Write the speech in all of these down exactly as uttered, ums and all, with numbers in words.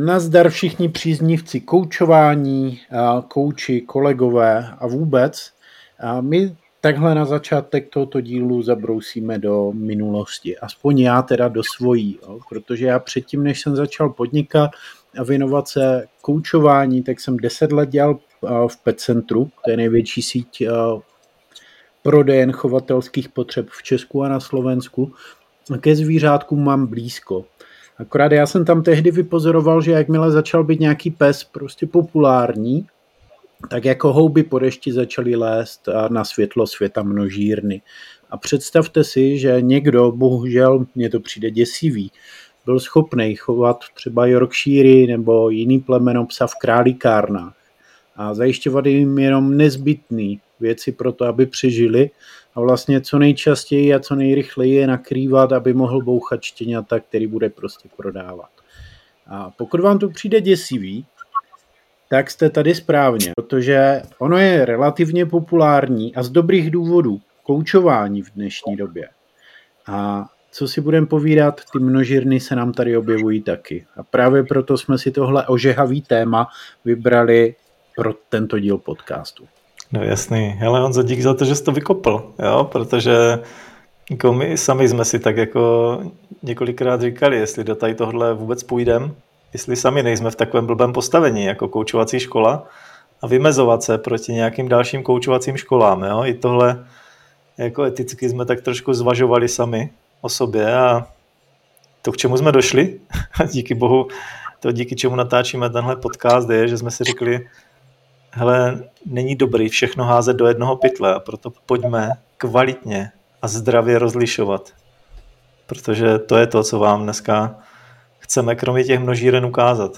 Nazdar všichni příznivci koučování, kouči, kolegové a vůbec. A my takhle na začátek tohoto dílu zabrousíme do minulosti. Aspoň já teda do svojí, jo? Protože já předtím, než jsem začal podnikat a věnovat se koučování, tak jsem deset let dělal v Petcentru, to je největší síť prodejen chovatelských potřeb v Česku a na Slovensku. Ke zvířátkům mám blízko. Akorát já jsem tam tehdy vypozoroval, že jakmile začal být nějaký pes prostě populární, tak jako houby po dešti začaly lézt na světlo světa množírny. A představte si, že někdo, bohužel, mně to přijde děsivý, byl schopný chovat třeba Yorkshire nebo jiný plemeno psa v králíkárnách a zajišťovat jim jenom nezbytné věci pro to, aby přežili a vlastně co nejčastěji a co nejrychleji je nakrývat, aby mohl bouchat štěňata, který bude prostě prodávat. A pokud vám to přijde děsivý, tak jste tady správně, protože ono je relativně populární a z dobrých důvodů koučování v dnešní době. A co si budeme povídat, ty množírny se nám tady objevují taky. A právě proto jsme si tohle ožehavý téma vybrali pro tento díl podcastu. No jasný. Hele Honzo, dík za to, že jsi to vykopl, jo, protože jako my sami jsme si tak jako několikrát říkali, jestli do tady tohle vůbec půjdem, jestli sami nejsme v takovém blbém postavení jako koučovací škola a vymezovat se proti nějakým dalším koučovacím školám, jo, i tohle jako eticky jsme tak trošku zvažovali sami o sobě a to, k čemu jsme došli, díky bohu, to díky čemu natáčíme tenhle podcast je, že jsme si řekli, hele, není dobrý všechno házet do jednoho pytle a proto pojďme kvalitně a zdravě rozlišovat. Protože to je to, co vám dneska chceme kromě těch množíren ukázat.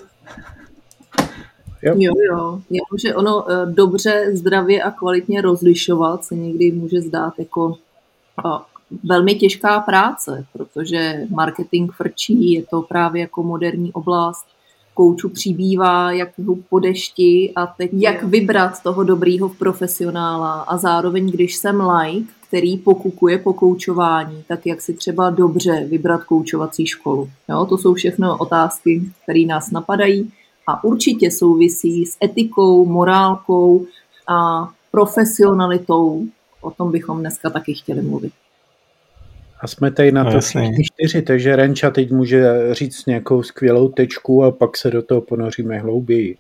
Jo, jo. jo. Že ono dobře, zdravě a kvalitně rozlišovat se někdy může zdát jako velmi těžká práce, protože marketing frčí, je to právě jako moderní oblast, koučů přibývá jak po dešti a teď jak vybrat toho dobrýho profesionála a zároveň, když jsem like, který pokukuje po koučování, tak jak si třeba dobře vybrat koučovací školu. Jo, to jsou všechno otázky, které nás napadají a určitě souvisí s etikou, morálkou a profesionalitou. O tom bychom dneska taky chtěli mluvit. A jsme tady na to všichni čtyři, takže Renča teď může říct nějakou skvělou tečku a pak se do toho ponoříme hlouběji.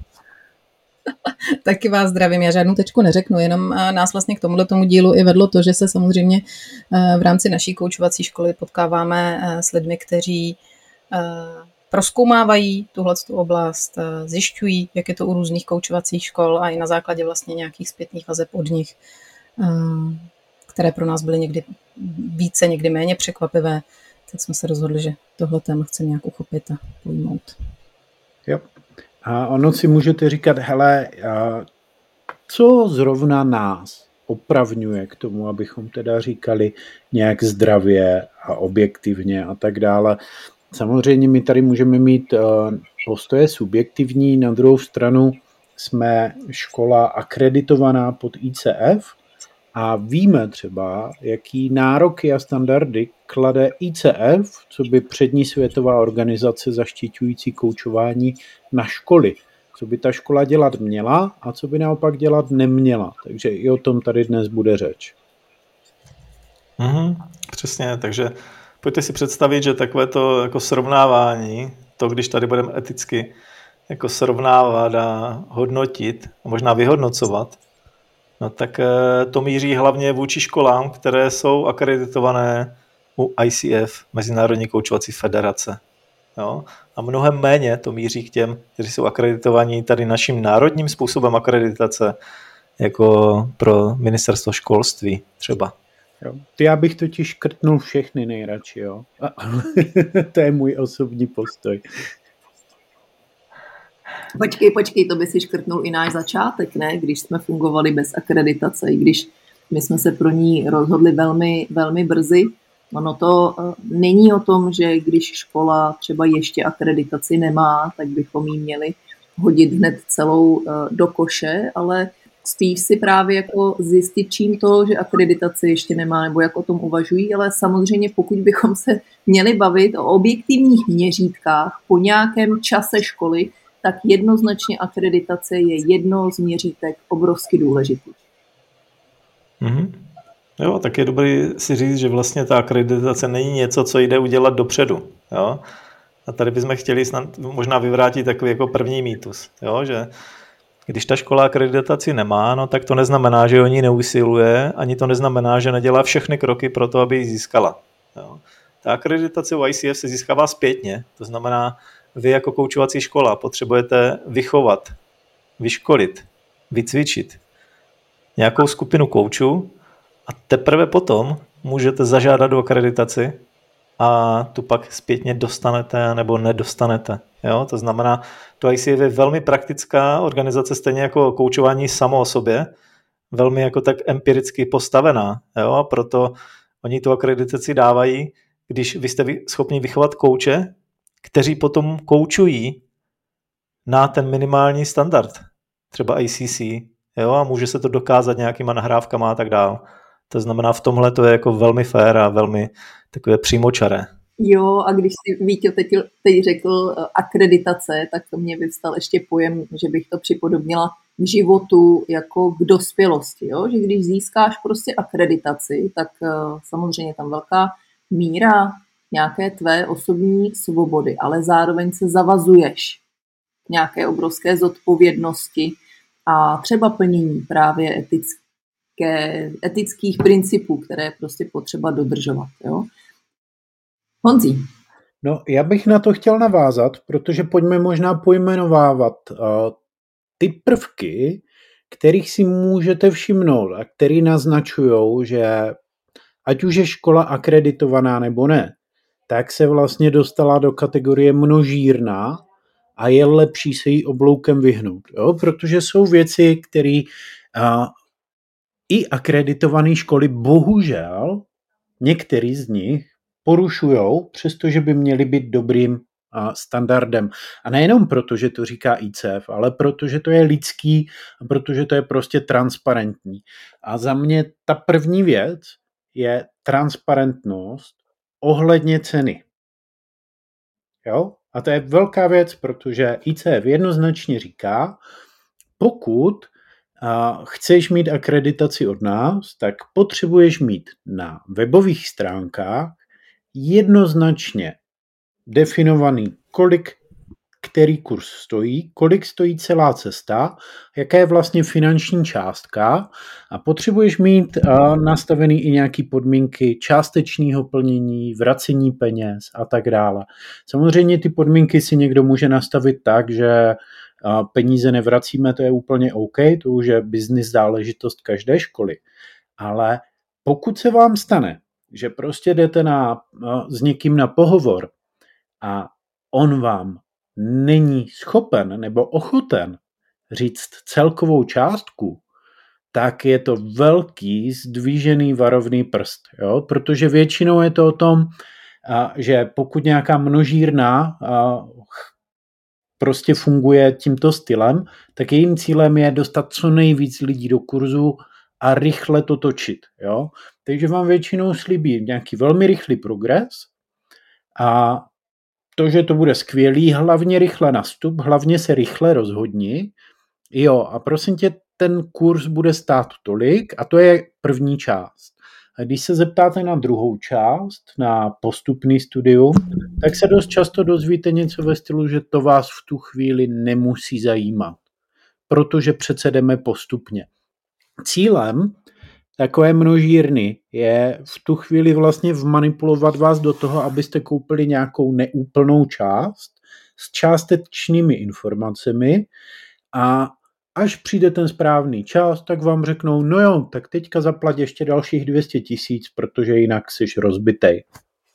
Taky vás zdravím, já žádnou tečku neřeknu, jenom nás vlastně k tomuhle tomu dílu i vedlo to, že se samozřejmě v rámci naší koučovací školy potkáváme s lidmi, kteří prozkoumávají tuhletu oblast, zjišťují, jak je to u různých koučovacích škol a i na základě vlastně nějakých zpětných vazeb od nich, které pro nás byly někdy více, někdy méně překvapivé, tak jsme se rozhodli, že tohle téma chceme nějak uchopit a pojmout. Jo. A ono si můžete říkat, hele, co zrovna nás opravňuje k tomu, abychom teda říkali nějak zdravě a objektivně a tak dále. Samozřejmě my tady můžeme mít postoje subjektivní, na druhou stranu jsme škola akreditovaná pod I C F a víme třeba, jaký nároky a standardy klade I C F, co by přední světová organizace zaštiťující koučování na školy. Co by ta škola dělat měla a co by naopak dělat neměla. Takže i o tom tady dnes bude řeč. Mm, přesně, takže pojďte si představit, že takové to jako srovnávání, to když tady budeme eticky jako srovnávat a hodnotit, a možná vyhodnocovat, no tak to míří hlavně vůči školám, které jsou akreditované u I C F, Mezinárodní koučovací federace. Jo? A mnohem méně to míří k těm, kteří jsou akreditovaní tady naším národním způsobem akreditace, jako pro ministerstvo školství třeba. Jo. Já bych totiž škrtnul všechny nejradši, jo. To je můj osobní postoj. Počkej, počkej, to by si škrtnul i náš začátek, ne? Když jsme fungovali bez akreditace, i když my jsme se pro ní rozhodli velmi, velmi brzy. Ono to uh, není o tom, že když škola třeba ještě akreditaci nemá, tak bychom ji měli hodit hned celou uh, do koše, ale spíš si právě jako zjistit, čím to, že akreditace ještě nemá, nebo jak o tom uvažují, ale samozřejmě pokud bychom se měli bavit o objektivních měřítkách po nějakém čase školy, tak jednoznačně akreditace je jedno z měřítek obrovsky důležitý. Mm-hmm. Jo, tak je dobrý si říct, že vlastně ta akreditace není něco, co jde udělat dopředu. Jo? A tady bychom chtěli snad možná vyvrátit takový jako první mýtus, jo? Že když ta škola akreditaci nemá, no tak to neznamená, že o ní neusiluje, ani to neznamená, že nedělá všechny kroky pro to, aby ji získala. Jo? Ta akreditace u I C F se získává zpětně, to znamená, vy jako koučovací škola potřebujete vychovat, vyškolit, vycvičit nějakou skupinu koučů a teprve potom můžete zažádat o akreditaci a tu pak zpětně dostanete nebo nedostanete. Jo? To znamená, to I C F je velmi praktická organizace, stejně jako koučování samo o sobě, velmi jako tak empiricky postavená. Jo? A proto oni tu akreditaci dávají, když vy jste schopni vychovat kouče, kteří potom koučují na ten minimální standard, třeba I C C, jo? A může se to dokázat nějakýma nahrávkama a tak dál. To znamená, v tomhle to je jako velmi fair a velmi takové přímočaré. Jo, a když si Víťo teď, teď řekl akreditace, tak mě vyvstal ještě pojem, že bych to připodobnila k životu jako k dospělosti. Jo? Že když získáš prostě akreditaci, tak uh, samozřejmě tam velká míra nějaké tvé osobní svobody, ale zároveň se zavazuješ k nějaké obrovské zodpovědnosti a třeba plnění právě etické, etických principů, které je prostě potřeba dodržovat. Jo? Honzí. No, já bych na to chtěl navázat, protože pojďme možná pojmenovávat uh, ty prvky, kterých si můžete všimnout a který naznačují, že ať už je škola akreditovaná nebo ne, tak se vlastně dostala do kategorie množírna a je lepší se jí obloukem vyhnout. Jo? Protože jsou věci, které uh, i akreditované školy bohužel, některý z nich, porušujou, přestože by měly být dobrým a, standardem. A nejenom proto, že to říká I C F, ale protože to je lidský a protože to je prostě transparentní. A za mě ta první věc je transparentnost ohledně ceny. Jo? A to je velká věc, protože I C F jednoznačně říká, pokud a chceš mít akreditaci od nás, tak potřebuješ mít na webových stránkách jednoznačně definovaný, kolik který kurz stojí, kolik stojí celá cesta, jaká je vlastně finanční částka a potřebuješ mít uh, nastavený i nějaké podmínky částečného plnění, vracení peněz a tak dále. Samozřejmě ty podmínky si někdo může nastavit tak, že uh, peníze nevracíme, to je úplně OK, to už je business záležitost každé školy, ale pokud se vám stane, že prostě jdete na, s někým na pohovor a on vám není schopen nebo ochoten říct celkovou částku, tak je to velký zdvížený varovný prst. Jo? Protože většinou je to o tom, že pokud nějaká množírna prostě funguje tímto stylem, tak jejím cílem je dostat co nejvíc lidí do kurzu a rychle to točit. Jo? Takže vám většinou slíbí nějaký velmi rychlý progres a to, že to bude skvělý, hlavně rychle nastup, hlavně se rychle rozhodni. Jo, a prosím tě, ten kurz bude stát tolik a to je první část. A když se zeptáte na druhou část, na postupný studium, tak se dost často dozvíte něco ve stylu, že to vás v tu chvíli nemusí zajímat, protože přece jdeme postupně. Cílem takové množírny je v tu chvíli vlastně vmanipulovat vás do toho, abyste koupili nějakou neúplnou část s částečnými informacemi a až přijde ten správný čas, tak vám řeknou, no jo, tak teďka zaplať ještě dalších dvě stě tisíc, protože jinak jsi rozbitej.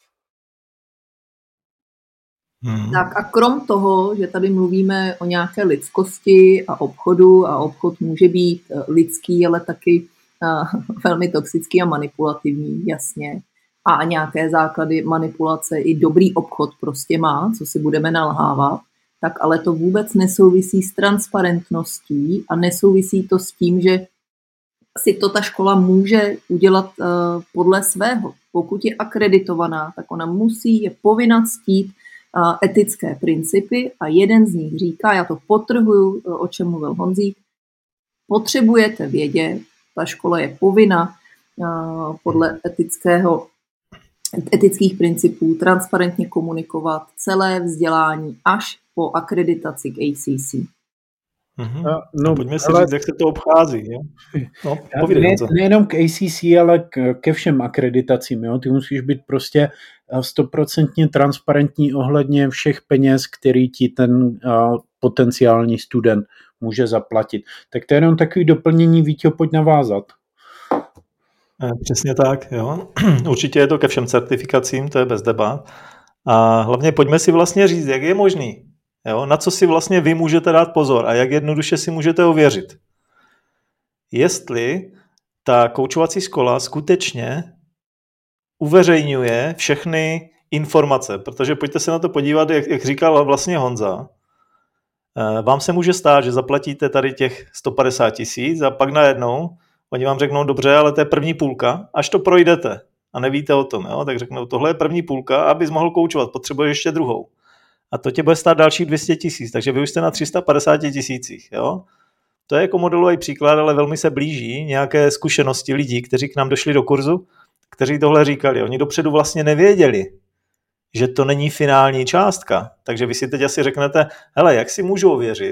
Hmm. Tak a krom toho, že tady mluvíme o nějaké lidskosti a obchodu a obchod může být lidský, ale taky uh, velmi toxický a manipulativní, jasně. A nějaké základy manipulace i dobrý obchod prostě má, co si budeme nalhávat, tak ale to vůbec nesouvisí s transparentností a nesouvisí to s tím, že si to ta škola může udělat uh, podle svého. Pokud je akreditovaná, tak ona musí, je povinna ctít uh, etické principy a jeden z nich říká, já to podtrhuju, uh, o čem mluvil Honzík, potřebujete vědět, ta škola je povinna uh, podle etického, etických principů transparentně komunikovat celé vzdělání až po akreditaci k A C C. Mm-hmm. No, pojďme si ale... říct, jak se to obchází. Jo? No, povídej, ne, nejenom k A C C, ale k, ke všem akreditacím. Jo? Ty musíš být prostě stoprocentně transparentní ohledně všech peněz, který ti ten uh, potenciální student může zaplatit. Tak to je jenom takový doplnění, Víťo, pojď navázat. Přesně tak, jo. Určitě je to ke všem certifikacím, to je bez debat. A hlavně pojďme si vlastně říct, jak je možný, jo? Na co si vlastně vy můžete dát pozor a jak jednoduše si můžete ověřit. Jestli ta koučovací škola skutečně uveřejňuje všechny informace, protože pojďte se na to podívat, jak, jak říkal vlastně Honza, vám se může stát, že zaplatíte tady těch sto padesát tisíc a pak najednou oni vám řeknou, dobře, ale to je první půlka, až to projdete a nevíte o tom, jo? Tak řeknou, tohle je první půlka, abys mohl koučovat, potřebuješ ještě druhou. A to tě bude stát další dvě stě tisíc, takže vy už jste na tři sta padesát tisících. Jo? To je jako modelový příklad, ale velmi se blíží nějaké zkušenosti lidí, kteří k nám došli do kurzu, kteří tohle říkali. Oni dopředu vlastně nevěděli, že to není finální částka. Takže vy si teď asi řeknete, hele, jak si můžu ověřit,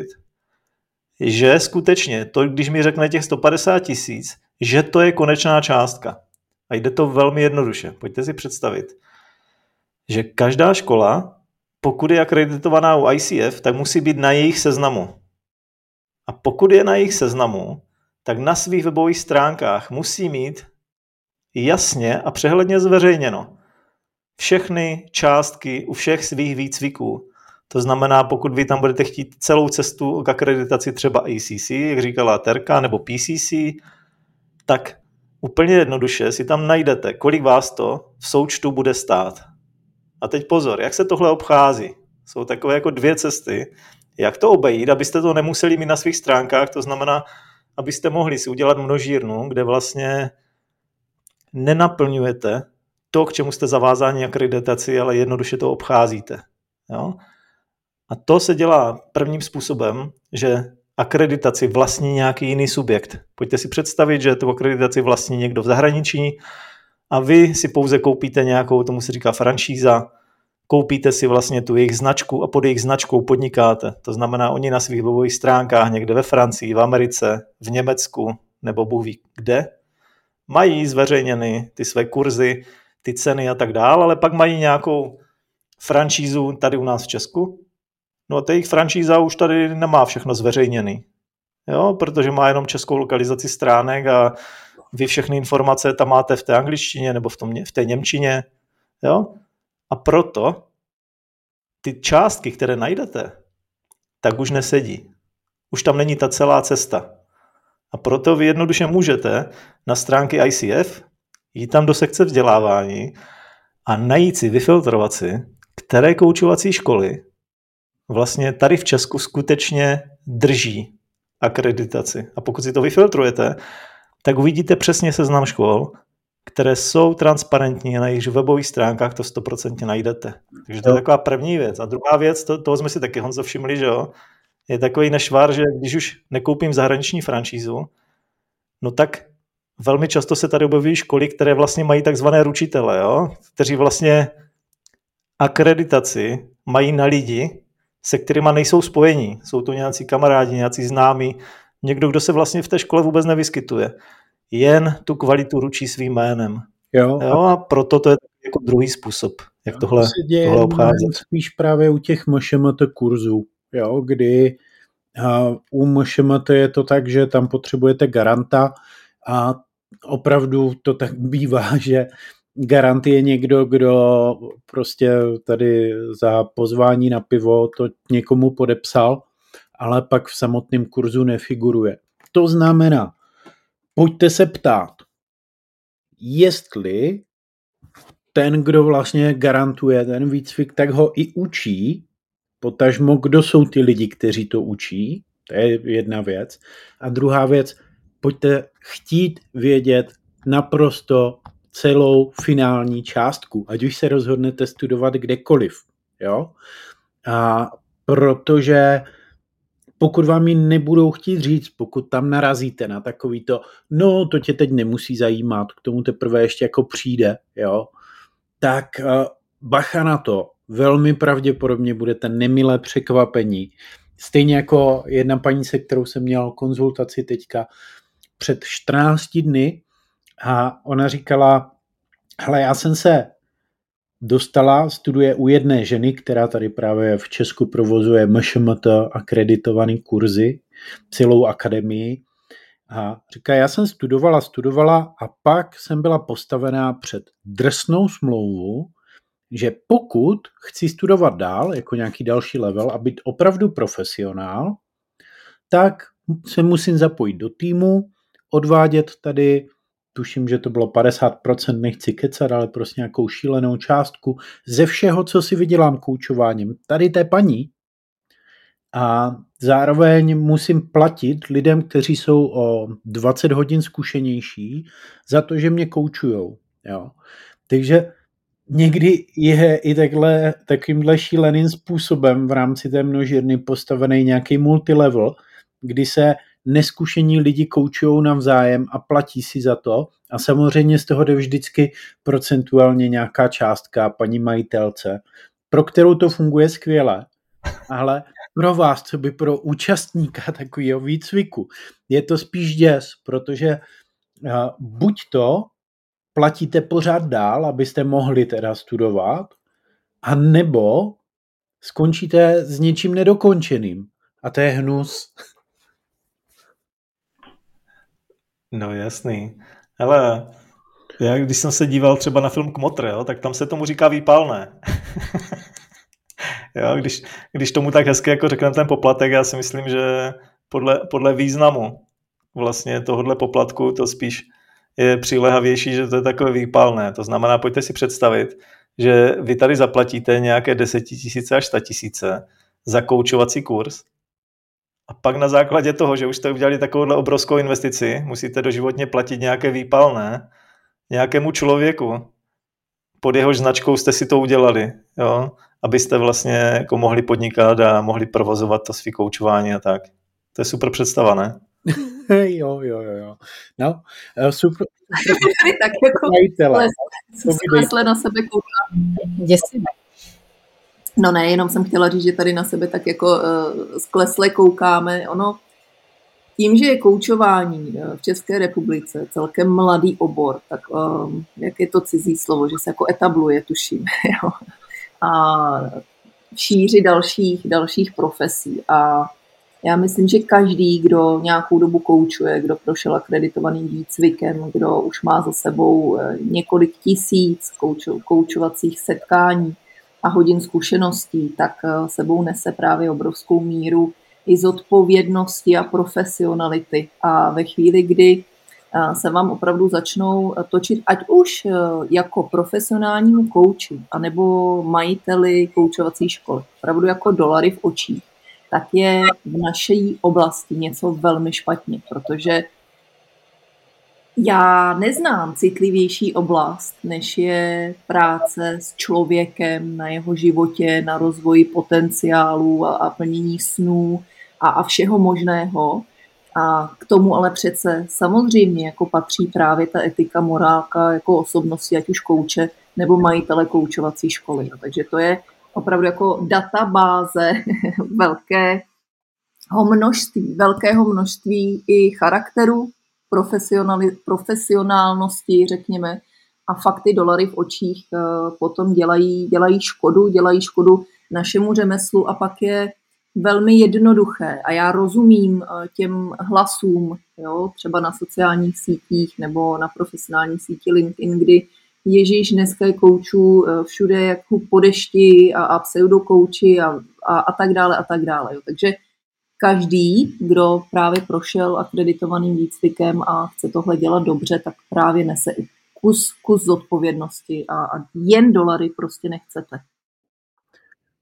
že skutečně to, když mi řekne těch sto padesát tisíc, že to je konečná částka. A jde to velmi jednoduše. Pojďte si představit, že každá škola, pokud je akreditovaná u I C F, tak musí být na jejich seznamu. A pokud je na jejich seznamu, tak na svých webových stránkách musí mít jasně a přehledně zveřejněno všechny částky u všech svých výcviků. To znamená, pokud vy tam budete chtít celou cestu k akreditaci třeba A C C, jak říkala Terka, nebo P C C, tak úplně jednoduše si tam najdete, kolik vás to v součtu bude stát. A teď pozor, jak se tohle obchází. Jsou takové jako dvě cesty, jak to obejít, abyste to nemuseli mít na svých stránkách, to znamená, abyste mohli si udělat množírnu, kde vlastně nenaplňujete to, k čemu jste zavázáni akreditaci, ale jednoduše to obcházíte. Jo? A to se dělá prvním způsobem, že akreditaci vlastní nějaký jiný subjekt. Pojďte si představit, že tu akreditaci vlastní někdo v zahraničí a vy si pouze koupíte nějakou, tomu se říká franšíza, koupíte si vlastně tu jejich značku a pod jejich značkou podnikáte. To znamená, oni na svých webových stránkách někde ve Francii, v Americe, v Německu nebo Bůh ví kde, mají zveřejněny ty své kurzy, ty ceny a tak dále, ale pak mají nějakou franšízu tady u nás v Česku. No a ta jejich franšíza už tady nemá všechno zveřejněný, jo, protože má jenom českou lokalizaci stránek a vy všechny informace tam máte v té angličtině nebo v, tom, v té němčině, jo. A proto ty částky, které najdete, tak už nesedí. Už tam není ta celá cesta. A proto vy jednoduše můžete na stránky I C F jít tam do sekce vzdělávání a najít si, vyfiltrovat si, které koučovací školy vlastně tady v Česku skutečně drží akreditaci. A pokud si to vyfiltrujete, tak uvidíte přesně seznam škol, které jsou transparentní a na jejich webových stránkách to sto procent najdete. Takže to je taková první věc. A druhá věc, to, toho jsme si taky Honzo všimli, že jo, je takový nešvar, že když už nekoupím zahraniční franšízu, no tak velmi často se tady objevují školy, které vlastně mají takzvané ručitele, jo, kteří vlastně akreditaci mají na lidi, se kterými nejsou spojení. Jsou to nějací kamarádi, nějací známí, někdo, kdo se vlastně v té škole vůbec nevyskytuje. Jen tu kvalitu ručí svým jménem. Jo, jo a proto to je jako druhý způsob, jak jo, tohle, to děje tohle obcházet. Spíš právě u těch M Š M T kurzů, jo, kdy uh, u M Š M T je to tak, že tam potřebujete garanta a opravdu to tak bývá, že garant je někdo, kdo prostě tady za pozvání na pivo to někomu podepsal, ale pak v samotném kurzu nefiguruje. To znamená, pojďte se ptát, jestli ten, kdo vlastně garantuje ten výcvik, tak ho i učí potažmo, kdo jsou ty lidi, kteří to učí, to je jedna věc. A druhá věc, pojďte chtít vědět naprosto celou finální částku, ať už se rozhodnete studovat kdekoliv. Jo? A protože pokud vám ji nebudou chtít říct, pokud tam narazíte na takový to, no to tě teď nemusí zajímat, k tomu teprve ještě jako přijde, jo, tak uh, bacha na to, velmi pravděpodobně budete nemile překvapení. Stejně jako jedna paní, se kterou jsem měl konzultaci teďka před čtrnácti dny a ona říkala, hele, já jsem se dostala, studuje u jedné ženy, která tady právě v Česku provozuje M Š M T akreditovaný kurzy, celou akademii. A říká, já jsem studovala, studovala a pak jsem byla postavená před drsnou smlouvu, že pokud chci studovat dál, jako nějaký další level a být opravdu profesionál, tak se musím zapojit do týmu, odvádět tady, tuším, že to bylo padesát procent, nechci kecat, ale prostě nějakou šílenou částku ze všeho, co si vydělám koučováním. Tady té paní. A zároveň musím platit lidem, kteří jsou o dvacet hodin zkušenější, za to, že mě koučujou. Jo. Takže někdy je i takhle, takovýmhle šíleným způsobem v rámci té množírny postavený nějaký multilevel, kdy se neskušení lidi koučujou navzájem a platí si za to a samozřejmě z toho jde vždycky procentuálně nějaká částka paní majitelce, pro kterou to funguje skvěle, ale pro vás, co by pro účastníka takového výcviku, je to spíš děs, protože uh, buď to platíte pořád dál, abyste mohli teda studovat, a nebo skončíte s něčím nedokončeným. A to je hnus. No jasný. Hele, já když jsem se díval třeba na film Kmotr, jo, tak tam se tomu říká výpalné. Jo, když, když tomu tak hezky jako řekneme ten poplatek, já si myslím, že podle, podle významu vlastně tohohle poplatku to spíš je přilehavější, že to je takové výpalné. To znamená, pojďte si představit, že vy tady zaplatíte nějaké desetitisíce až statisíce za koučovací kurz a pak na základě toho, že už jste udělali takovouhle obrovskou investici, musíte doživotně platit nějaké výpalné nějakému člověku, pod jehož značkou jste si to udělali, jo? Abyste vlastně jako mohli podnikat a mohli provozovat to svý koučování a tak. To je super představa, ne? jo, jo, jo, jo. No, super. tak jako sklesle na sebe koukám. Děsivé. No ne, jenom jsem chtěla říct, že tady na sebe tak jako uh, sklesle koukáme. Ono, tím, že je koučování v České republice celkem mladý obor, tak um, jak je to cizí slovo, že se jako etabluje, tuším. Jo. A šíři dalších, dalších profesí. A já myslím, že každý, kdo nějakou dobu koučuje, kdo prošel akreditovaným výcvikem, kdo už má za sebou několik tisíc koučo, koučovacích setkání a hodin zkušeností, tak sebou nese právě obrovskou míru i zodpovědnosti a profesionality. A ve chvíli, kdy se vám opravdu začnou točit, ať už jako profesionálnímu kouči, anebo majiteli koučovací školy, opravdu jako dolary v očích, tak je v naší oblasti něco velmi špatně, protože já neznám citlivější oblast, než je práce s člověkem na jeho životě, na rozvoji potenciálu a, a plnění snů a, a všeho možného. A k tomu ale přece samozřejmě jako patří právě ta etika, morálka jako osobnosti, ať už kouče nebo majitele koučovací školy. No, takže to je opravdu jako databáze velkého množství, velkého množství i charakteru, profesionálnosti, řekněme, a fakt ty dolary v očích potom dělají, dělají škodu, dělají škodu našemu řemeslu a pak je velmi jednoduché a já rozumím těm hlasům, jo, třeba na sociálních sítích nebo na profesionální síti LinkedIn, kdy ježíš, dneska je koučů všude jako po dešti a, a pseudokouči a, a, a tak dále a tak dále. Jo. Takže každý, kdo právě prošel akreditovaným výcvikem a chce tohle dělat dobře, tak právě nese i kus, kus zodpovědnosti a, a jen dolary prostě nechcete.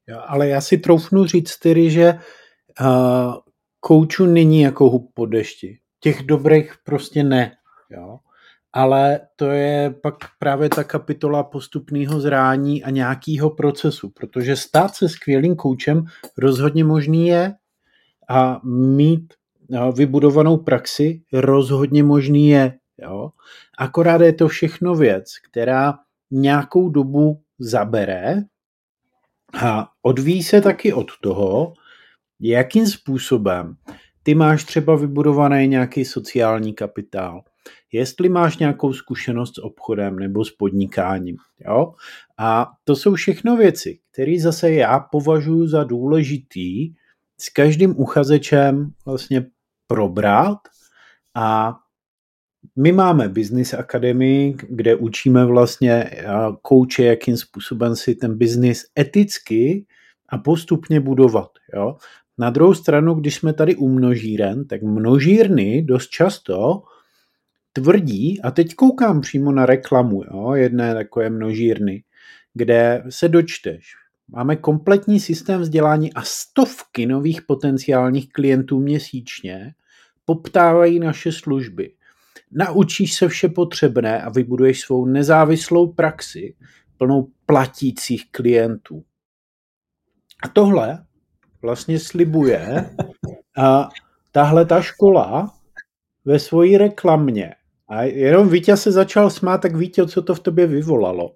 Jo, ale já si troufnu říct tedy, že uh, koučů není jako hub po dešti. Těch dobrých prostě ne. Jo. Ale to je pak právě ta kapitola postupného zrání a nějakého procesu, protože stát se skvělým koučem rozhodně možný je a mít vybudovanou praxi rozhodně možný je. Jo. Akorát je to všechno věc, která nějakou dobu zabere a odvíjí se taky od toho, jakým způsobem ty máš třeba vybudovaný nějaký sociální kapitál, jestli máš nějakou zkušenost s obchodem nebo s podnikáním. Jo? A to jsou všechno věci, které zase já považuji za důležitý s každým uchazečem vlastně probrat. A my máme Business Academy, kde učíme vlastně kouče, jakým způsobem si ten biznis eticky a postupně budovat. Jo? Na druhou stranu, když jsme tady u množíren, tak množírny dost často tvrdí, a teď koukám přímo na reklamu, jo, jedné takové množírny, kde se dočteš. Máme kompletní systém vzdělání a stovky nových potenciálních klientů měsíčně poptávají naše služby. Naučíš se vše potřebné a vybuduješ svou nezávislou praxi plnou platících klientů. A tohle vlastně slibuje a tahle ta škola ve svojí reklamě. A jenom Vítě se začal smát, tak Vítě, co to v tobě vyvolalo?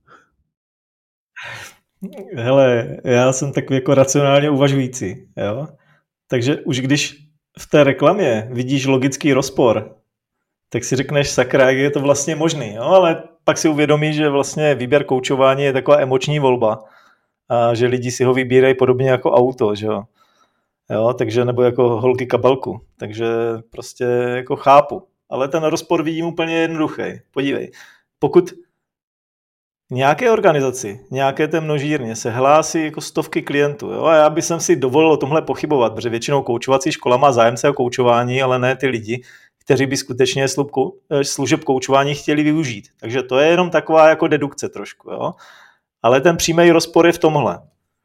Hele, já jsem takový jako racionálně uvažující, jo? Takže už když v té reklamě vidíš logický rozpor, tak si řekneš, sakra, jak je to vlastně možný, jo? Ale pak si uvědomíš, že vlastně výběr koučování je taková emoční volba a že lidi si ho vybírají podobně jako auto, že jo? Jo, takže nebo jako holky kabelku, takže prostě jako chápu. Ale ten rozpor vidím úplně jednoduchý. Podívej, pokud nějaké organizaci, nějaké té množírně se hlásí jako stovky klientů, jo, a já bych si dovolil o tomhle pochybovat, protože většinou koučovací škola má zájemce o koučování, ale ne ty lidi, kteří by skutečně služeb koučování chtěli využít. Takže to je jenom taková jako dedukce trošku. Jo. Ale ten přímý rozpor je v tomhle.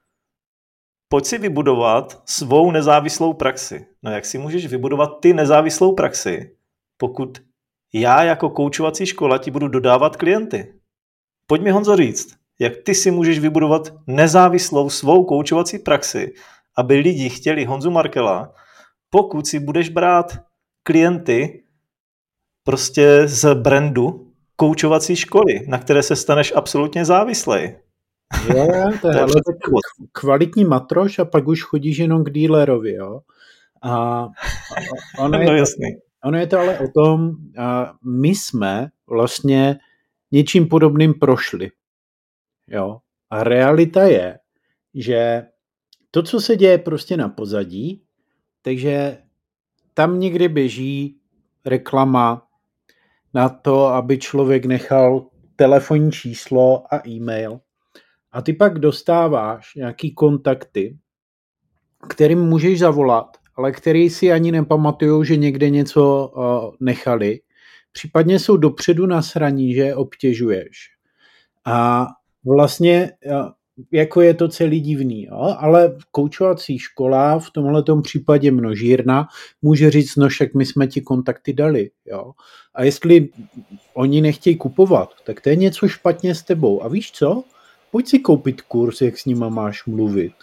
Pojď si vybudovat svou nezávislou praxi. No jak si můžeš vybudovat ty nezávislou praxi, pokud já jako koučovací škola ti budu dodávat klienty? Pojď mi, Honzo, říct, jak ty si můžeš vybudovat nezávislou svou koučovací praxi, aby lidi chtěli Honzu Markela, pokud si budeš brát klienty prostě z brandu koučovací školy, na které se staneš absolutně závislej. Jo, to je, ale to kvalitní matroš a pak už chodíš jenom k dílerovi, jo. A ono je, no, jasný. ono je to ale o tom, a my jsme vlastně něčím podobným prošli, jo. A realita je, že to, co se děje prostě na pozadí, takže tam někdy běží reklama na to, aby člověk nechal telefonní číslo a e-mail. A ty pak dostáváš nějaký kontakty, kterým můžeš zavolat, ale který si ani nepamatujou, že někde něco uh, nechali. Případně jsou dopředu nasraní, že je obtěžuješ. A vlastně uh, jako je to celý divný, jo? Ale koučovací škola, v tomhletom případě množírna, může říct, no však my jsme ti kontakty dali. Jo? A jestli oni nechtějí kupovat, tak to je něco špatně s tebou. A víš co? Pojď si koupit kurz, jak s nima máš mluvit.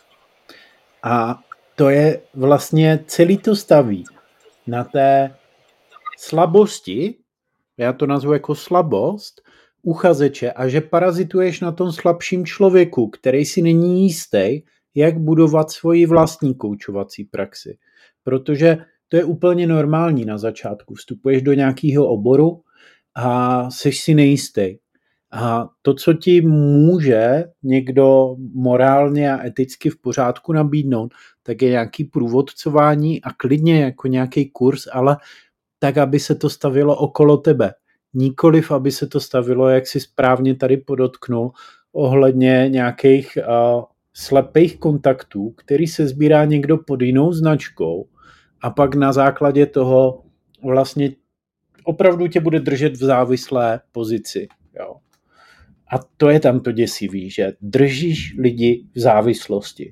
A to je vlastně celý to staví na té slabosti, já to nazvu jako slabost, uchazeče a že parazituješ na tom slabším člověku, který si není jistý, jak budovat svoji vlastní koučovací praxi. Protože to je úplně normální na začátku. Vstupuješ do nějakého oboru a seš si nejistý. A to, co ti může někdo morálně a eticky v pořádku nabídnout, tak je nějaký průvodcování a klidně jako nějaký kurz, ale tak, aby se to stavilo okolo tebe. Nikoliv, aby se to stavilo, jak si správně tady podotknul, ohledně nějakých uh, slepých kontaktů, který se sbírá někdo pod jinou značkou a pak na základě toho vlastně opravdu tě bude držet v závislé pozici. Jo. A to je tam to děsivý, že držíš lidi v závislosti.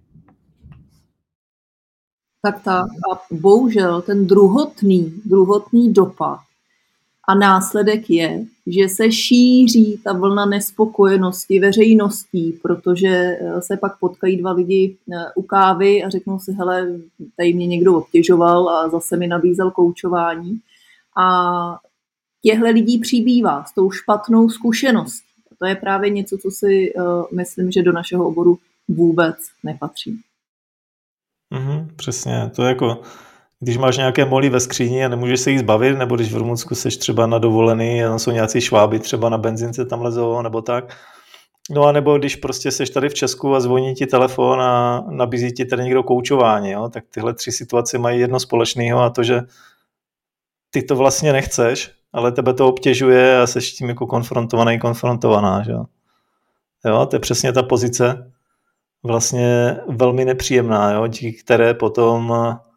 Tak tak. A bohužel ten druhotný, druhotný dopad a následek je, že se šíří ta vlna nespokojenosti veřejností, protože se pak potkají dva lidi u kávy a řeknou si, hele, tady mě někdo obtěžoval a zase mi nabízel koučování. A těchto lidí přibývá s tou špatnou zkušeností. To je právě něco, co si uh, myslím, že do našeho oboru vůbec nepatří. Mm-hmm, přesně, to je jako, když máš nějaké moly ve skříni a nemůžeš se jí zbavit, nebo když v Rumunsku seš třeba na dovolený a tam jsou nějací šváby třeba na benzince tam lezou, nebo tak. No a nebo když prostě seš tady v Česku a zvoní ti telefon a nabízí ti tady někdo koučování, jo, tak tyhle tři situace mají jedno společného a to, že ty to vlastně nechceš, ale tebe to obtěžuje a seš tím jako konfrontovaný, konfrontovaná, že jo. Jo, to je přesně ta pozice vlastně velmi nepříjemná, jo, díky které potom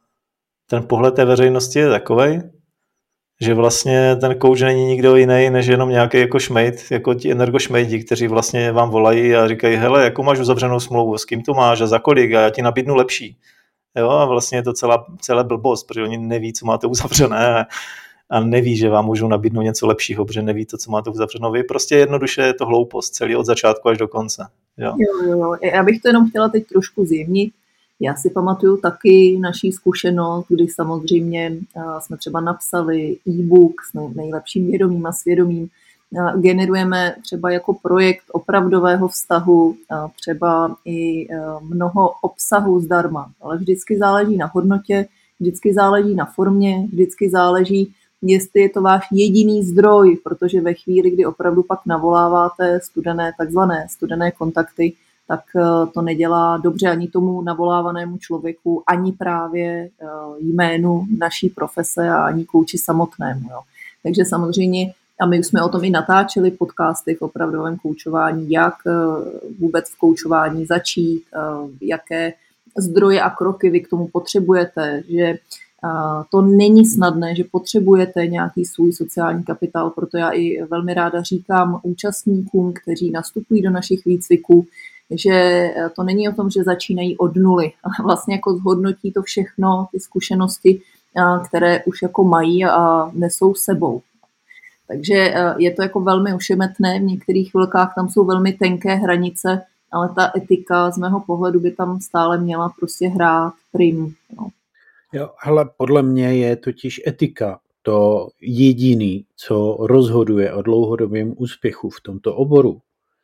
ten pohled té veřejnosti je takovej, že vlastně ten coach není nikdo jiný, než jenom nějaký jako šmejd, jako ti energošmejdi, kteří vlastně vám volají a říkají, hele, jakou máš uzavřenou smlouvu, s kým to máš a za kolik a já ti nabídnu lepší. Jo, a vlastně je to celá, celá blbost, protože oni neví, co máte uzavřené a neví, že vám můžou nabídnout něco lepšího, protože neví to, co máte uzavřeno vy. Prostě jednoduše je to hloupost, celý od začátku až do konce. Jo. Jo, jo, já bych to jenom chtěla teď trošku zjemnit. Já si pamatuju taky naší zkušenost, kdy samozřejmě jsme třeba napsali e-book s nejlepším vědomím a svědomím. Generujeme třeba jako projekt opravdového vztahu, třeba i mnoho obsahu zdarma, ale vždycky záleží na hodnotě, vždycky záleží na formě, vždycky záleží, jestli je to váš jediný zdroj, protože ve chvíli, kdy opravdu pak navoláváte studené, takzvané studené kontakty, tak to nedělá dobře ani tomu navolávanému člověku, ani právě jménu naší profese a ani kouči samotnému. Jo. Takže samozřejmě, a my už jsme o tom i natáčeli podcasty v opravdovém koučování, jak vůbec v koučování začít, jaké zdroje a kroky vy k tomu potřebujete, že to není snadné, že potřebujete nějaký svůj sociální kapitál, proto já i velmi ráda říkám účastníkům, kteří nastupují do našich výcviků, že to není o tom, že začínají od nuly, ale vlastně jako zhodnotí to všechno, ty zkušenosti, které už jako mají a nesou sebou. Takže je to jako velmi ošemetné, v některých chvilkách tam jsou velmi tenké hranice, ale ta etika z mého pohledu by tam stále měla prostě hrát prim. No. Jo, hele, podle mě je totiž etika to jediný, co rozhoduje o dlouhodobém úspěchu v tomto oboru.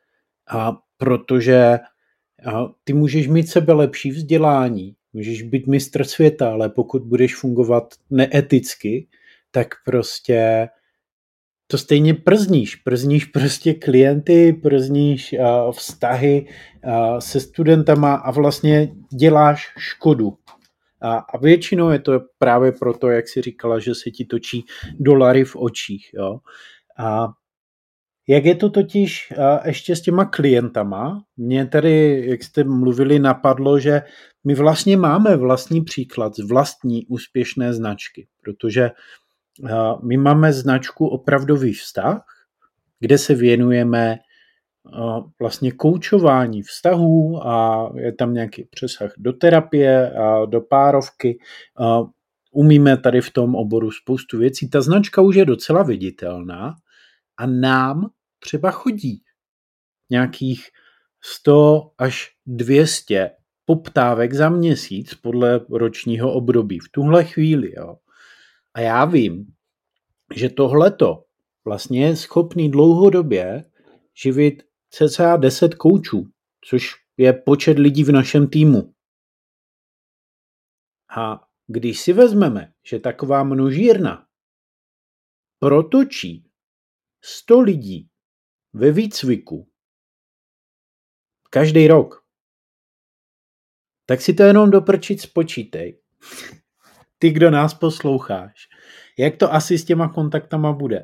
A protože a ty můžeš mít sebe lepší vzdělání, můžeš být mistr světa, ale pokud budeš fungovat neeticky, tak prostě to stejně przníš. Przníš prostě klienty, przníš a, vztahy a, se studentama a vlastně děláš škodu. A, a většinou je to právě proto, jak jsi říkala, že se ti točí dolary v očích. Jo? A jak je to totiž a, ještě s těma klientama? Mně tady, jak jste mluvili, napadlo, že my vlastně máme vlastní příklad z vlastní úspěšné značky, protože a, my máme značku Opravdový vztah, kde se věnujeme a, vlastně koučování vztahů a je tam nějaký přesah do terapie a do párovky. A, umíme tady v tom oboru spoustu věcí. Ta značka už je docela viditelná a nám třeba chodí nějakých sto až dvě stě poptávek za měsíc podle ročního období v tuhle chvíli. Jo. A já vím, že tohleto vlastně je schopný dlouhodobě živit cca deset koučů, což je počet lidí v našem týmu. A když si vezmeme, že taková množírna protočí sto lidí ve výcviku každý rok, tak si to jenom doprčit spočítej. Ty, kdo nás posloucháš, jak to asi s těma kontaktama bude?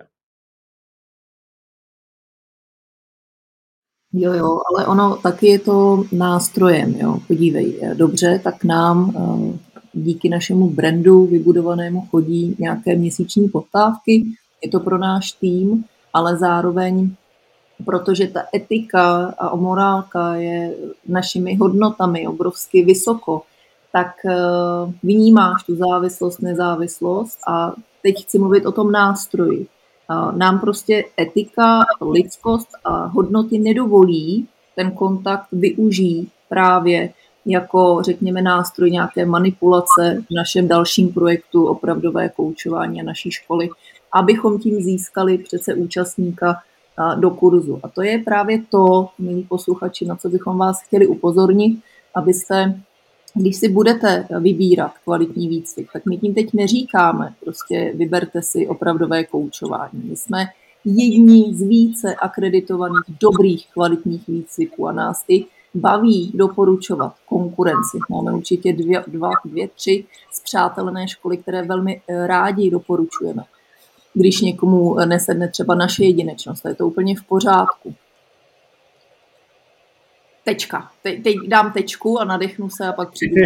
Jo, jo, ale ono taky je to nástrojem, jo. Podívej, dobře, tak nám díky našemu brandu vybudovanému chodí nějaké měsíční poptávky, je to pro náš tým, ale zároveň protože ta etika a morálka je našimi hodnotami obrovsky vysoko, tak vnímáš tu závislost, nezávislost a teď chci mluvit o tom nástroji. Nám prostě etika, lidskost a hodnoty nedovolí ten kontakt využít právě jako, řekněme, nástroj nějaké manipulace v našem dalším projektu opravdové koučování a naší školy, abychom tím získali přece účastníka do kurzu. A to je právě to, milí posluchači, na co bychom vás chtěli upozornit, abyste, když si budete vybírat kvalitní výcvik, tak my tím teď neříkáme, prostě vyberte si opravdové koučování. My jsme jedni z více akreditovaných dobrých kvalitních výcviků a nás i baví doporučovat konkurenci. Máme určitě dvě, dva, dvě, tři spřátelené školy, které velmi rádi doporučujeme. Když někomu nesedne třeba naše jedinečnost, je to úplně v pořádku. Tečka. Te, teď dám tečku a nadechnu se a pak přijdu.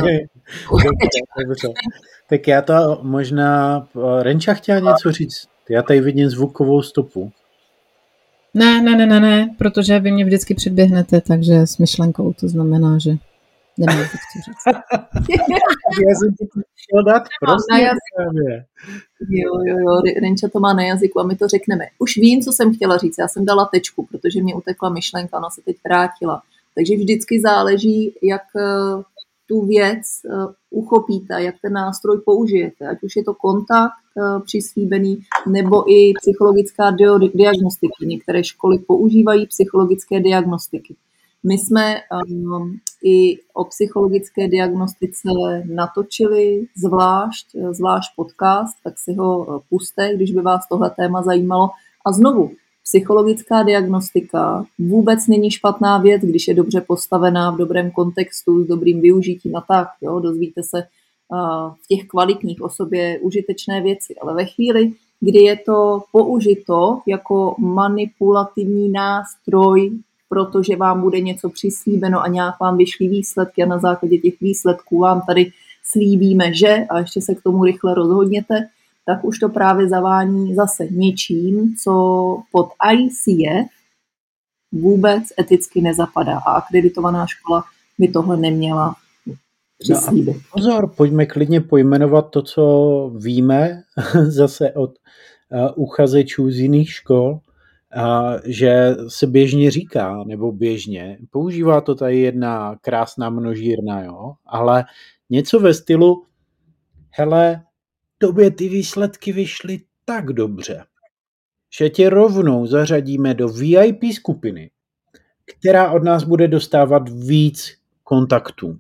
Tak já to možná... Renča chtěla něco říct. Já tady vidím zvukovou stopu. Ne, ne, ne, ne, ne, protože vy mě vždycky předběhnete, takže s myšlenkou, to znamená, že nemám to chci říct. Já jsem ti chtěl dát prostě. Jo, jo, jo, Renča to má na jazyku a my to řekneme. Už vím, co jsem chtěla říct, já jsem dala tečku, protože mě utekla myšlenka, ona se teď vrátila. Takže vždycky záleží, jak tu věc uchopíte, jak ten nástroj použijete, ať už je to kontakt přislíbený, nebo i psychologická diagnostika. Některé školy používají psychologické diagnostiky. My jsme um, i o psychologické diagnostice natočili zvlášť, zvlášť podcast, tak si ho pusťte, když by vás tohle téma zajímalo. A znovu, psychologická diagnostika vůbec není špatná věc, když je dobře postavená v dobrém kontextu, s dobrým využitím a tak. Jo? Dozvíte se uh, v těch kvalitních o sobě užitečné věci. Ale ve chvíli, kdy je to použito jako manipulativní nástroj, protože vám bude něco přislíbeno a nějak vám vyšly výsledky a na základě těch výsledků vám tady slíbíme, že, a ještě se k tomu rychle rozhodněte, tak už to právě zavání zase něčím, co pod I C F vůbec eticky nezapadá. A akreditovaná škola by tohle neměla přislíbit. No pozor, pojďme klidně pojmenovat to, co víme zase od uh, uchazečů z jiných škol, uh, že se běžně říká, nebo běžně, používá to tady jedna krásná množírna, jo, ale něco ve stylu, hele, tobě ty výsledky vyšly tak dobře, že tě rovnou zařadíme do V I P skupiny, která od nás bude dostávat víc kontaktů.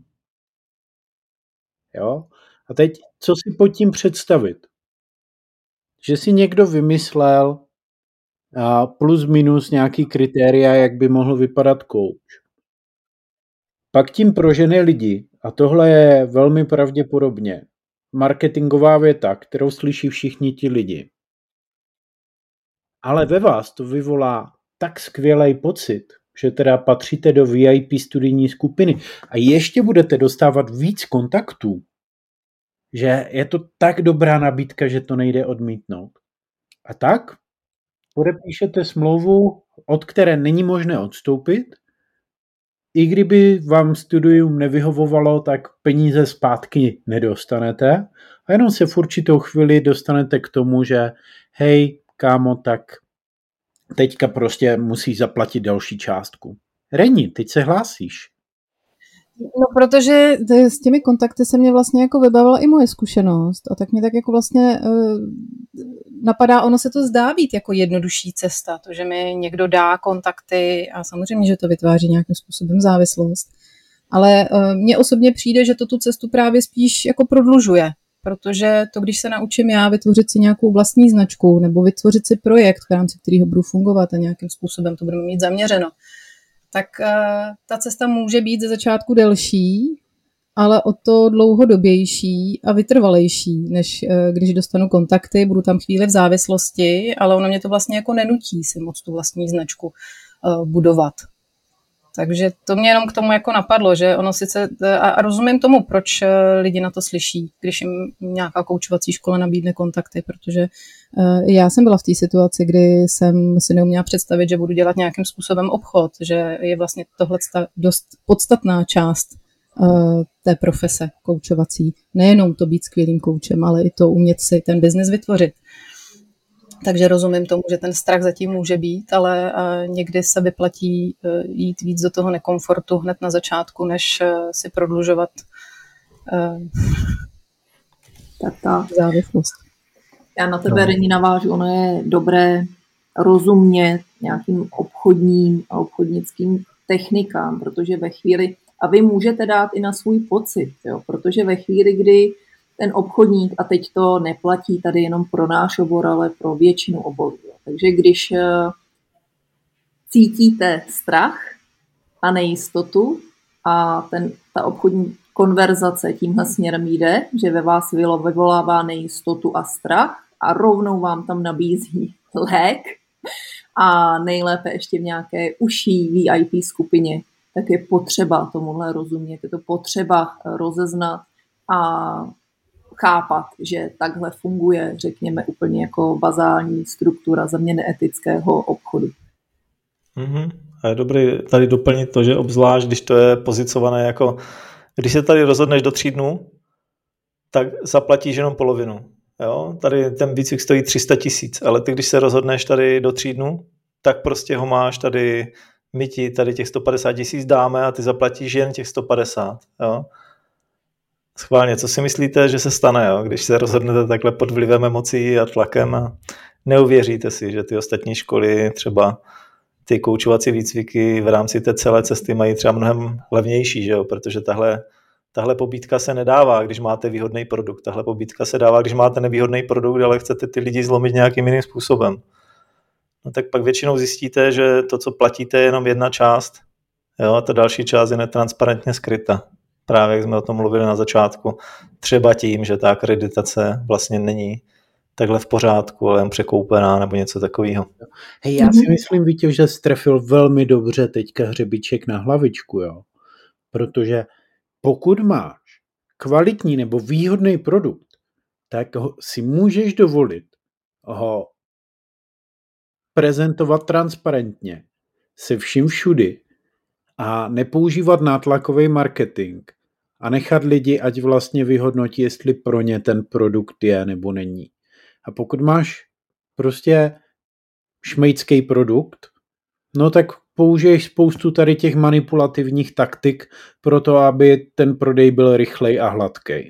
Jo? A teď, co si pod tím představit? Že si někdo vymyslel plus minus nějaký kritéria, jak by mohl vypadat coach. Pak tím prožene lidi, a tohle je velmi pravděpodobně marketingová věta, kterou slyší všichni ti lidi. Ale ve vás to vyvolá tak skvělý pocit, že teda patříte do V I P studijní skupiny a ještě budete dostávat víc kontaktů, že je to tak dobrá nabídka, že to nejde odmítnout. A tak podepíšete smlouvu, od které není možné odstoupit. I kdyby vám studium nevyhovovalo, tak peníze zpátky nedostanete a jenom se v určitou chvíli dostanete k tomu, že hej, kámo, tak teďka prostě musíš zaplatit další částku. Reni, teď se hlásíš. No, protože s těmi kontakty se mě vlastně jako vybavila i moje zkušenost a tak mě tak jako vlastně uh, napadá, ono se to zdá být jako jednodušší cesta, to, že mi někdo dá kontakty a samozřejmě, že to vytváří nějakým způsobem závislost, ale uh, mně osobně přijde, že to tu cestu právě spíš jako prodlužuje, protože to, když se naučím já vytvořit si nějakou vlastní značku nebo vytvořit si projekt, v rámci kterého budu fungovat a nějakým způsobem to budeme mít zaměřeno, tak uh, ta cesta může být ze začátku delší, ale o to dlouhodobější a vytrvalejší, než uh, když dostanu kontakty, budu tam chvíli v závislosti, ale ono mě to vlastně jako nenutí si moc tu vlastní značku uh, budovat. Takže to mě jenom k tomu jako napadlo, že ono sice, a rozumím tomu, proč lidi na to slyší, když jim nějaká koučovací škola nabídne kontakty, protože já jsem byla v té situaci, kdy jsem si neuměla představit, že budu dělat nějakým způsobem obchod, že je vlastně tohle dost podstatná část té profese koučovací. Nejenom to být skvělým koučem, ale i to umět si ten biznes vytvořit. Takže rozumím tomu, že ten strach zatím může být, ale někdy se vyplatí jít víc do toho nekomfortu hned na začátku, než si prodlužovat tak ta závislost. Já na tebe, no. Reni, navážu. Ono je dobré rozumět nějakým obchodním a obchodnickým technikám, protože ve chvíli, a vy můžete dát i na svůj pocit, jo, protože ve chvíli, kdy ten obchodník, a teď to neplatí tady jenom pro náš obor, ale pro většinu oborů. Takže když cítíte strach a nejistotu a ten, ta obchodní konverzace tímhle směrem jde, že ve vás vyvolává nejistotu a strach a rovnou vám tam nabízí lék a nejlépe ještě v nějaké užší V I P skupině, tak je potřeba tomuhle rozumět, je to potřeba rozeznat a chápat, že takhle funguje, řekněme, úplně jako bazální struktura za mě neetického obchodu. Mm-hmm. A je dobré tady doplnit to, že obzvlášť, když to je pozicované jako, když se tady rozhodneš do tří dnů, tak zaplatíš jenom polovinu. Jo? Tady ten výcvik stojí tři sta tisíc, ale ty, když se rozhodneš tady do tří dnů, tak prostě ho máš tady, my ti tady těch sto padesát tisíc dáme a ty zaplatíš jen těch sto padesát. Jo? Schválně, co si myslíte, že se stane, jo? Když se rozhodnete takhle pod vlivem emocí a tlakem a neuvěříte si, že ty ostatní školy, třeba ty koučovací výcviky v rámci té celé cesty mají třeba mnohem levnější, že jo? Protože tahle, tahle pobídka se nedává, když máte výhodný produkt. Tahle pobídka se dává, když máte nevýhodný produkt, ale chcete ty lidi zlomit nějakým jiným způsobem. No tak pak většinou zjistíte, že to, co platíte, je jenom jedna část, jo? A ta další část je netransparentně skryta. Právě jak jsme o tom mluvili na začátku, třeba tím, že ta akreditace vlastně není takhle v pořádku, ale jen překoupená nebo něco takového. Hej, já si myslím, Vítěl, že jsi trefil velmi dobře teďka hřebíček na hlavičku, jo? Protože pokud máš kvalitní nebo výhodný produkt, tak ho, si můžeš dovolit ho prezentovat transparentně se vším všudy a nepoužívat nátlakový marketing a nechat lidi, ať vlastně vyhodnotí, jestli pro ně ten produkt je nebo není. A pokud máš prostě šmejdský produkt, no tak použiješ spoustu tady těch manipulativních taktik pro to, aby ten prodej byl rychlej a hladkej.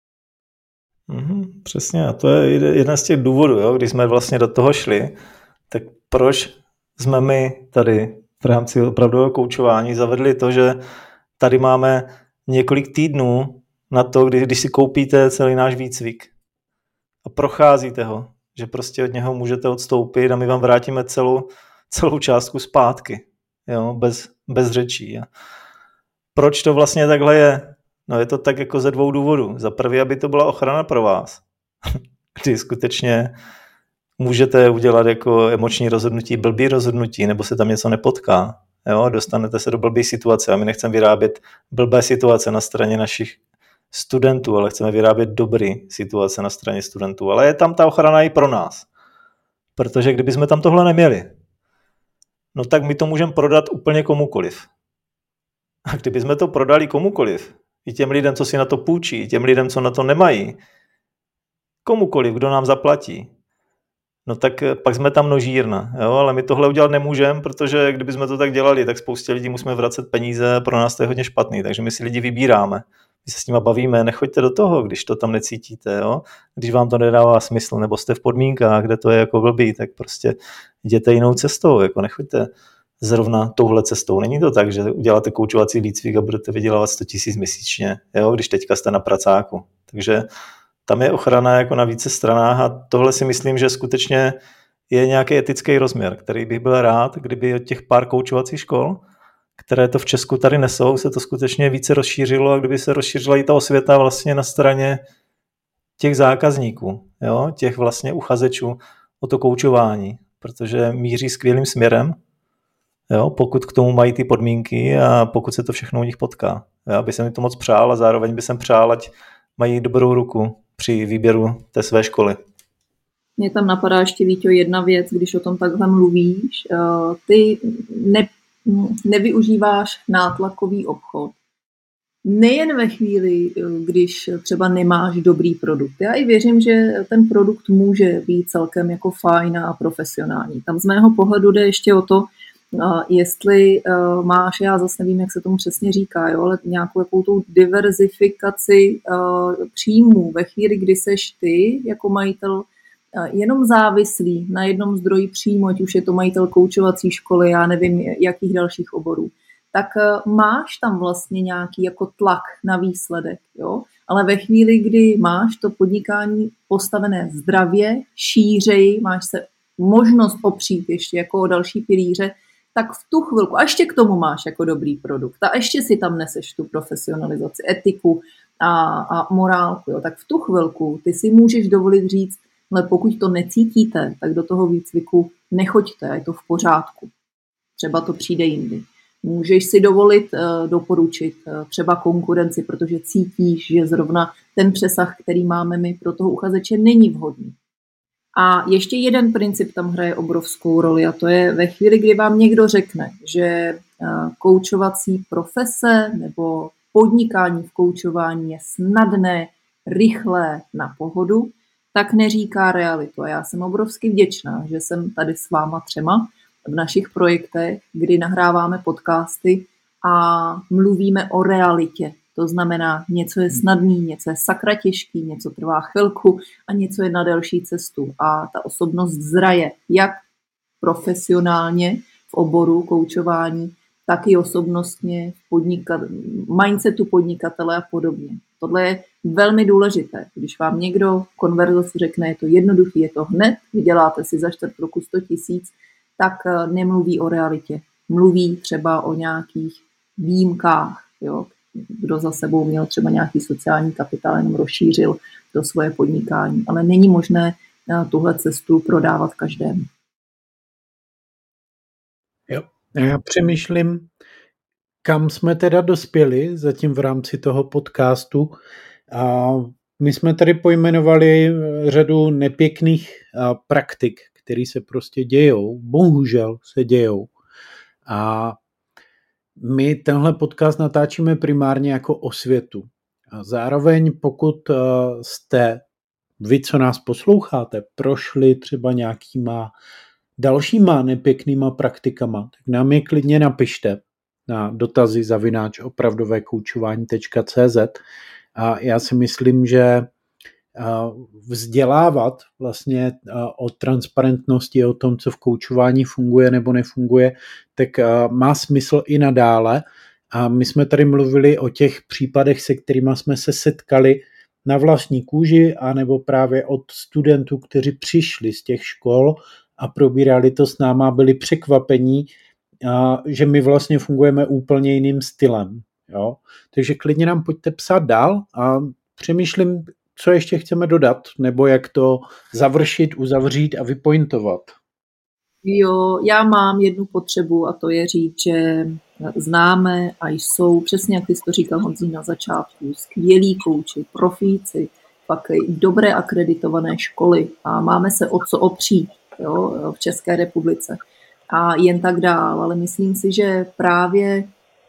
Mm-hmm, přesně, a to je jeden z těch důvodů, jo, když jsme vlastně do toho šli, tak proč jsme my tady v rámci opravdového koučování zavedli to, že tady máme několik týdnů na to, kdy, když si koupíte celý náš výcvik a procházíte ho, že prostě od něho můžete odstoupit a my vám vrátíme celou, celou částku zpátky, jo, bez, bez řečí. A proč to vlastně takhle je? No je to tak jako ze dvou důvodů. Za prvé, aby to byla ochrana pro vás, kdy skutečně můžete udělat jako emoční rozhodnutí, blbý rozhodnutí, nebo se tam něco nepotká. Jo? Dostanete se do blbý situace a my nechceme vyrábět blbé situace na straně našich studentů, ale chceme vyrábět dobrý situace na straně studentů. Ale je tam ta ochrana i pro nás. Protože kdybychom tam tohle neměli, no tak my to můžeme prodat úplně komukoliv. A kdybychom to prodali komukoliv, i těm lidem, co si na to půjčí, i těm lidem, co na to nemají, komukoliv, kdo nám zaplatí, no tak pak jsme tam množírna, jo? Ale my tohle udělat nemůžeme, protože kdybychom to tak dělali, tak spoustě lidí musíme vracet peníze, pro nás to je hodně špatný, takže my si lidi vybíráme. My se s nima bavíme, nechoďte do toho, když to tam necítíte, jo? Když vám to nedává smysl, nebo jste v podmínkách, kde to je jako blbý, tak prostě jděte jinou cestou, jako nechoďte zrovna touhle cestou. Není to tak, že uděláte koučovací výcvik a budete vydělávat sto tisíc měsíčně, jo? Když teďka jste na pracáku. Takže tam je ochrana jako na více stranách a tohle si myslím, že skutečně je nějaký etický rozměr, který bych byl rád, kdyby od těch pár koučovacích škol, které to v Česku tady nesou, se to skutečně více rozšířilo a kdyby se rozšířila i ta osvěta vlastně na straně těch zákazníků, jo? Těch vlastně uchazečů o to koučování, protože míří skvělým směrem. jo, pokud k tomu mají ty podmínky a pokud se to všechno u nich potká. Já bych se mi to moc přál a zároveň bych jsem přál, ať mají dobrou ruku při výběru té své školy. Mě tam napadá ještě, Víťo, jedna věc, když o tom takhle mluvíš. Ty ne, nevyužíváš nátlakový obchod. Nejen ve chvíli, když třeba nemáš dobrý produkt. Já i věřím, že ten produkt může být celkem jako fajn a profesionální. Tam z mého pohledu jde ještě o to, jestli máš, já zase nevím, jak se tomu přesně říká, jo, ale nějakou jakou tu diverzifikaci příjmů ve chvíli, kdy seš ty jako majitel jenom závislý na jednom zdroji příjmu, ať už je to majitel koučovací školy, já nevím, jakých dalších oborů, tak máš tam vlastně nějaký jako tlak na výsledek, jo? Ale ve chvíli, kdy máš to podnikání postavené zdravě, šířeji, máš se možnost opřít ještě jako o další pilíře, tak v tu chvilku, a ještě k tomu máš jako dobrý produkt, a ještě si tam neseš tu profesionalizaci, etiku a, a morálku, jo? Tak v tu chvilku ty si můžeš dovolit říct, ale pokud to necítíte, tak do toho výcviku nechoďte, je to v pořádku. Třeba to přijde jindy. Můžeš si dovolit uh, doporučit uh, třeba konkurenci, protože cítíš, že zrovna ten přesah, který máme my pro toho uchazeče, není vhodný. A ještě jeden princip tam hraje obrovskou roli a to je ve chvíli, kdy vám někdo řekne, že uh, koučovací profese nebo podnikání v koučování je snadné, rychlé na pohodu, tak neříká realitu. A já jsem obrovsky vděčná, že jsem tady s váma třema v našich projektech, kdy nahráváme podcasty a mluvíme o realitě. To znamená, něco je snadný, něco je sakra těžký, něco trvá chvilku a něco je na delší cestu. A ta osobnost zraje jak profesionálně v oboru koučování, tak i osobnostně v podnikat- mindsetu podnikatele a podobně. Tohle je velmi důležité. Když vám někdo v konverzaci řekne, je to jednoduchý, je to hned, vyděláte si za čtvrt roku sto tisíc, tak nemluví o realitě. Mluví třeba o nějakých výjimkách. Jo? Kdo za sebou měl třeba nějaký sociální kapitál, jenom rozšířil to svoje podnikání. Ale není možné tuhle cestu prodávat každému. Jo. Já přemýšlím, kam jsme teda dospěli zatím v rámci toho podcastu. A my jsme tady pojmenovali řadu nepěkných praktik, které se prostě dějou, bohužel se dějou. A my tenhle podcast natáčíme primárně jako osvětu. A zároveň pokud jste vy, co nás posloucháte, prošli třeba nějakýma dalšíma nepěknýma praktikama, tak nám je klidně napište na dotazy zavináč opravdové koučování tečka cé zet. A já si myslím, že vzdělávat vlastně o transparentnosti, o tom, co v koučování funguje nebo nefunguje, tak má smysl i nadále. A my jsme tady mluvili o těch případech, se kterými jsme se setkali na vlastní kůži, anebo právě od studentů, kteří přišli z těch škol a probírali to s náma, byli překvapení, že my vlastně fungujeme úplně jiným stylem. Jo? Takže klidně nám pojďte psát dál a přemýšlím, co ještě chceme dodat, nebo jak to završit, uzavřít a vypointovat. Jo, já mám jednu potřebu a to je říct, že známe a jsou, přesně jak ty jsi to říkal, Honzi, na začátku, skvělí kouči, profíci, pak i dobré akreditované školy a máme se o co opřít, jo, v České republice a jen tak dál, ale myslím si, že právě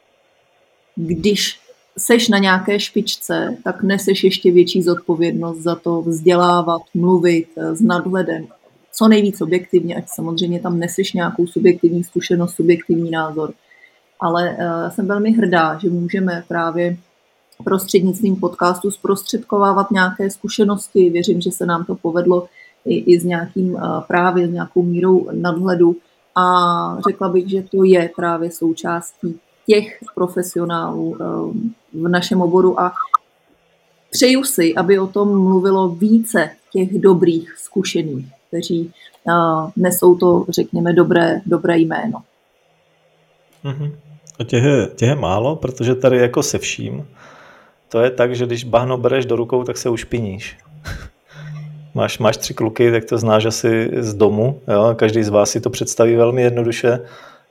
když seš na nějaké špičce, tak neseš ještě větší zodpovědnost za to vzdělávat, mluvit s nadhledem, co nejvíc objektivně, ať samozřejmě tam neseš nějakou subjektivní zkušenost, subjektivní názor. Ale uh, jsem velmi hrdá, že můžeme právě prostřednictvím podcastu zprostředkovávat nějaké zkušenosti. Věřím, že se nám to povedlo i, i s nějakým uh, právě s nějakou mírou nadhledu a řekla bych, že to je právě součástí těch profesionálů uh, v našem oboru a přeju si, aby o tom mluvilo více těch dobrých, zkušených, kteří uh, nesou to, řekněme, dobré, dobré jméno. Mm-hmm. A těch je, těch je málo, protože tady jako se vším, to je tak, že když bahno bereš do rukou, tak se ušpiníš. máš, máš tři kluky, tak to znáš asi z domu, jo? Každý z vás si to představí velmi jednoduše.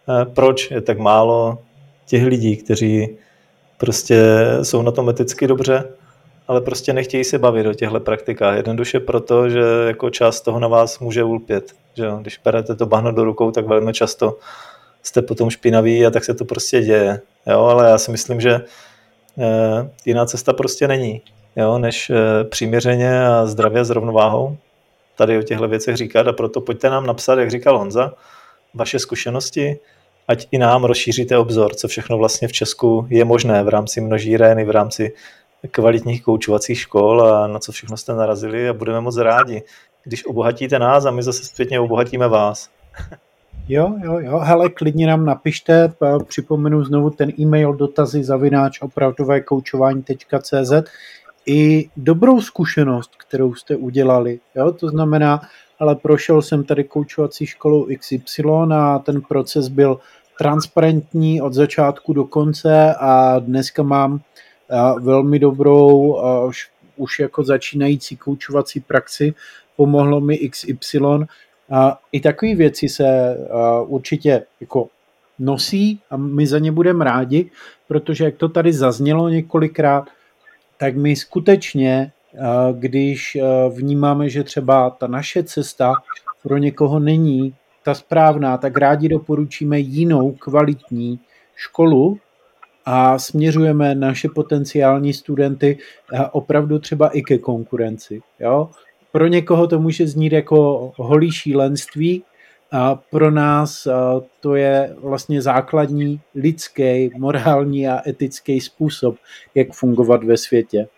proč je tak málo těch lidí, kteří prostě jsou na tom eticky dobře, ale prostě nechtějí se bavit o těchto praktikách. Jednoduše proto, že jako část toho na vás může ulpět. Že jo? Když berete to bahno do rukou, tak velmi často jste potom špinaví a tak se to prostě děje. Jo? Ale já si myslím, že eh, jiná cesta prostě není, jo? Než eh, přiměřeně a zdravě s rovnováhou tady o těchto věcech říkat, a proto pojďte nám napsat, jak říkal Honza, vaše zkušenosti, ať i nám rozšíříte obzor, co všechno vlastně v Česku je možné v rámci množíren, v rámci kvalitních koučovacích škol a na co všechno jste narazili, a budeme moc rádi, když obohatíte nás a my zase zpětně obohatíme vás. Jo, jo, jo, hele, klidně nám napište, připomenu znovu ten e-mail dotazy zavináč opravdové koučování tečka cé zet i dobrou zkušenost, kterou jste udělali, jo, to znamená, ale prošel jsem tady koučovací školu iks ypsilon a ten proces byl transparentní od začátku do konce a dneska mám velmi dobrou, už jako začínající koučovací praxi, pomohlo mi iks ypsilon. I takové věci se určitě jako nosí a my za ně budeme rádi, protože jak to tady zaznělo několikrát, tak my skutečně, když vnímáme, že třeba ta naše cesta pro někoho není ta správná, tak rádi doporučíme jinou kvalitní školu a směřujeme naše potenciální studenty opravdu třeba i ke konkurenci. Jo? Pro někoho to může znít jako holý šílenství, a pro nás to je vlastně základní lidský, morální a etický způsob, jak fungovat ve světě.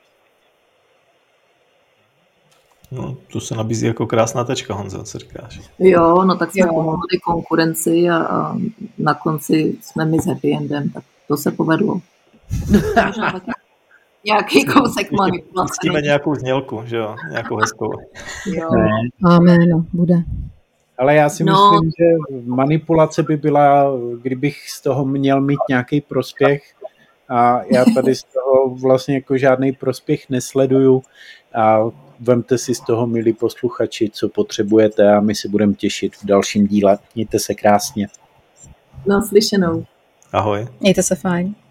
No, to se nabízí jako krásná tečka, Honzo, co říkáš? Jo, no tak jsme pomohli konkurenci a, a na konci jsme my s happy endem, tak to se povedlo. Možná taky nějaký kousek manipulace. Pustíme nějakou znělku, že jo, nějakou hezkou. Jo. Amen, no, bude. Ale já si no. myslím, že manipulace by byla, kdybych z toho měl mít nějaký prospěch, a já tady z toho vlastně jako žádný prospěch nesleduju, a vemte si z toho, milí posluchači, co potřebujete, a my si budeme těšit v dalším díle. Mějte se krásně. Naslyšenou. Ahoj. Mějte se fajn.